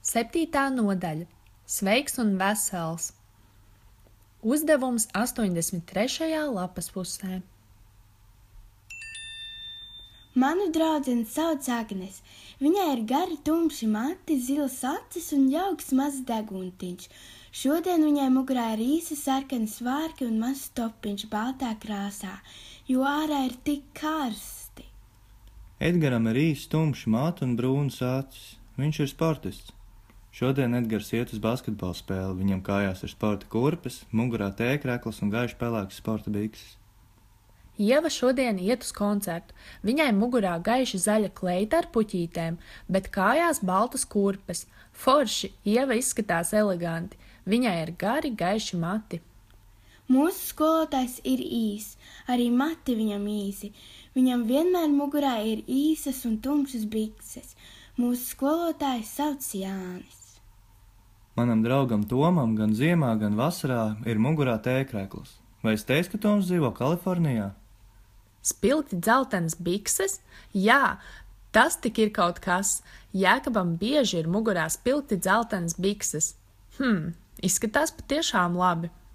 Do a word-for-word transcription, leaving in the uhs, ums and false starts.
Septītā nodaļa – Sveiks un vesels. Uzdevums astoņdesmit trešajā lapas pusē. Manu draudzeni sauc Agnes. Viņai ir gari tumši mati, zilas acis un jauks mazs deguntiņš. Šodien viņai mugurā ir īsi sarkani svārki un mazs topiņš baltā krāsā, jo ārā ir tik karsti. Edgaram ir īsi tumši mati un brūnas acis. Viņš ir sportists. Šodien Edgars iet uz basketbola spēli. Viņam kājās ir sporta kurpes, mugurā tēkreklas un gaiši pelēks sporta bikses. Ieva šodien iet uz koncertu. Viņai mugurā gaiši zaļa kleita ar puķītēm, bet kājās baltas kurpes. Forši, Ieva izskatās eleganti. Viņai ir gari, gaiši mati. Mūsu skolotājs ir īs, arī mati viņam īsi. Viņam vienmēr mugurā ir īsas un tumšas bikses. Mūsu skolotājs sauc Jānis. Manam draugam Tomam gan ziemā, gan vasarā ir mugurā tēkreklas. Vai es teicu, ka Toms dzīvo Kalifornijā? Spilgti dzeltenas bikses? Jā, tas tik ir kaut kas. Jēkabam bieži ir mugurā spilgti dzeltenas bikses. Hm, izskatās patiešām labi.